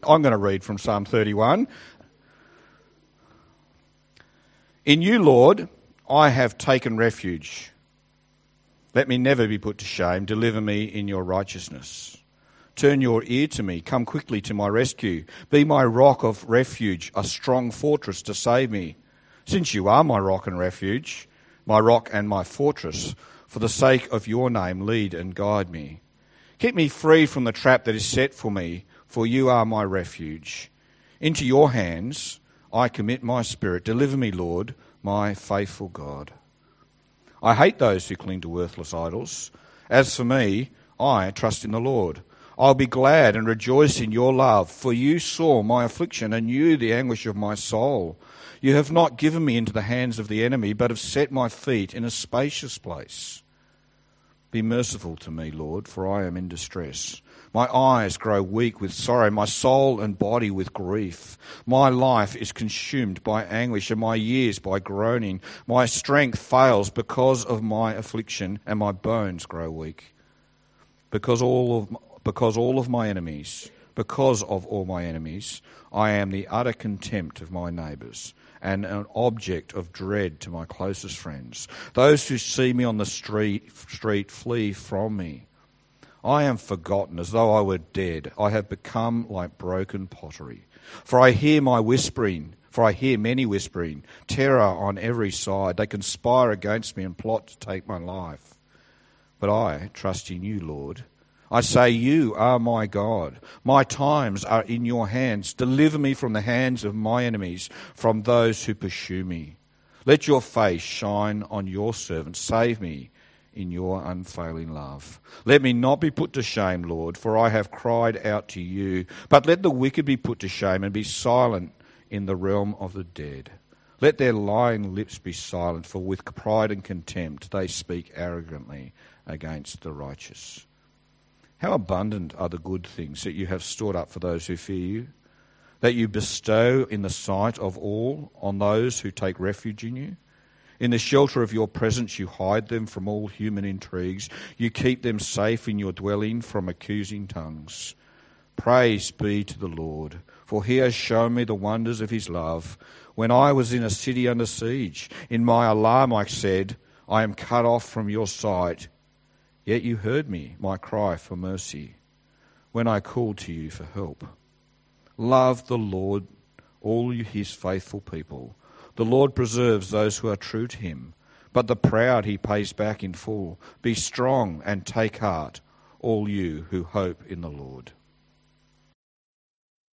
I'm going to read from Psalm 31. In you, Lord, I have taken refuge. Let me never be put to shame. Deliver me in your righteousness. Turn your ear to me. Come quickly to my rescue. Be my rock of refuge, a strong fortress to save me. Since you are my rock and refuge, my rock and my fortress, for the sake of your name, lead and guide me. Keep me free from the trap that is set for me, for you are my refuge. Into your hands I commit my spirit. Deliver me, Lord, my faithful God. I hate those who cling to worthless idols. As for me, I trust in the Lord. I'll be glad and rejoice in your love, for you saw my affliction and knew the anguish of my soul. You have not given me into the hands of the enemy, but have set my feet in a spacious place. Be merciful to me, Lord, for I am in distress. My eyes grow weak with sorrow, my soul and body with grief. My life is consumed by anguish, and my years by groaning. My strength fails because of my affliction, and my bones grow weak. Because of all my enemies, I am the utter contempt of my neighbours, and an object of dread to my closest friends. Those who see me on the street flee from me. I am forgotten as though I were dead. I have become like broken pottery. For I hear many whispering, terror on every side. They conspire against me and plot to take my life. But I trust in you, Lord. I say, you are my God. My times are in your hands. Deliver me from the hands of my enemies, from those who pursue me. Let your face shine on your servant. Save me in your unfailing love. Let me not be put to shame, Lord, for I have cried out to you. But let the wicked be put to shame and be silent in the realm of the dead. Let their lying lips be silent, for with pride and contempt they speak arrogantly against the righteous. How abundant are the good things that you have stored up for those who fear you, that you bestow in the sight of all on those who take refuge in you. In the shelter of your presence you hide them from all human intrigues. You keep them safe in your dwelling from accusing tongues. Praise be to the Lord, for he has shown me the wonders of his love. When I was in a city under siege, in my alarm I said, I am cut off from your sight. Yet you heard me, my cry for mercy, when I called to you for help. Love the Lord, all his faithful people. The Lord preserves those who are true to him, but the proud he pays back in full. Be strong and take heart, all you who hope in the Lord.